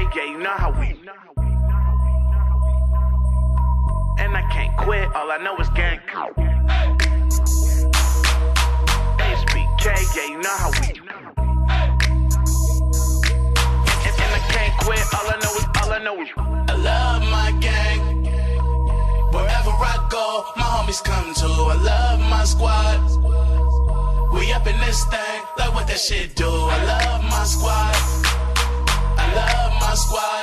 yeah, you know how we. And I can't quit, all I know is gang. HBK, yeah, you know how we. And I can't quit, all I know is. I love my gang. Wherever I go, my homies come to. I love my squad. We up in this thing, like what that shit do. I love my squad. I love my squad.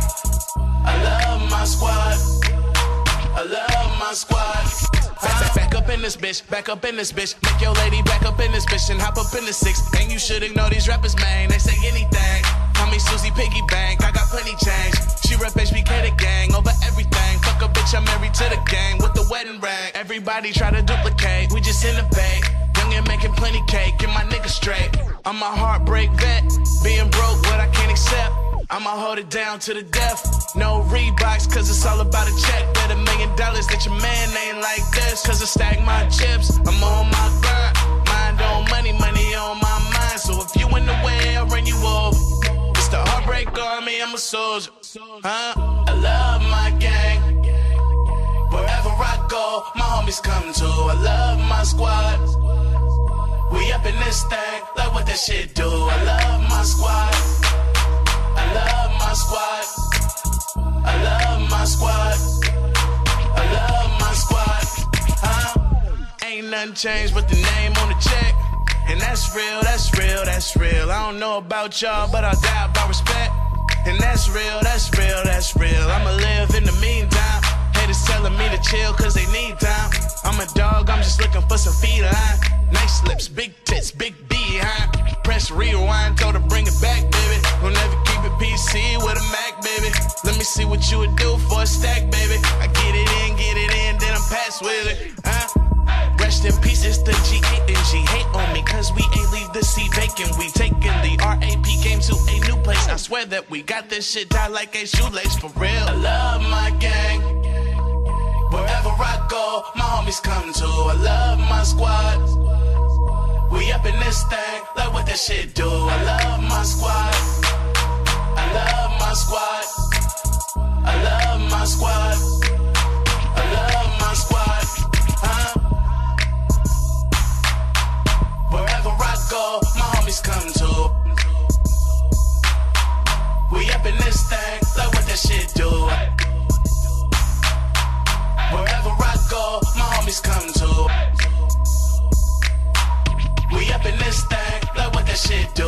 I love my squad. I love my squad. Back up in this bitch, back up in this bitch. Make your lady back up in this bitch and hop up in the six. And you should ignore these rappers, man. They say anything. Call me Susie Piggy Bank, I got plenty change. She rep HBK the gang over everything. Fuck a bitch, I'm married to the gang with the wedding ring. Everybody try to duplicate, we just innovate. Youngin' making plenty cake, get my niggas straight. I'm a heartbreak vet, being broke what I can't accept. I'ma hold it down to the death. No Reeboks, cause it's all about a check. Bet $1 million that your man ain't like this. Cause I stack my chips, I'm on my grind. Mind on money, money on my mind. So if you in the way, I'll run you over. It's the heartbreak army, I'm a soldier. I love my gang. Wherever I go, my homies come to. I love my squad. We up in this thing, like what that shit do. I love my squad. I love my squad. I love my squad. I love my squad. Ain't nothing changed but the name on the check. And that's real, that's real, that's real. I don't know about y'all, but I'll die about respect. And that's real, that's real, that's real. I'ma live in the meantime. Haters telling me to chill cause they need time. I'm a dog, I'm just looking for some feline. Nice lips, big tits, big behind. Press rewind, told her bring it back, baby. We'll never keep it PC with a Mac, baby. Let me see what you would do for a stack, baby. I get it in, then I'm past with it. Rest in peace, it's the G8 and G hate on me cause we ain't leave the seat vacant. We taking the RAP game to a new place. I swear that we got this shit tied like a shoelace for real. I love my gang. Wherever I go, my homies come to. I love my squad. We up in this thing, like what that shit do. I love my squad. I love my squad. I love my squad. I love my squad. Wherever I go, my homies come to. We up in this thing, like what that shit do. Wherever I go, my homies come to. We up in this thing, like what that shit do.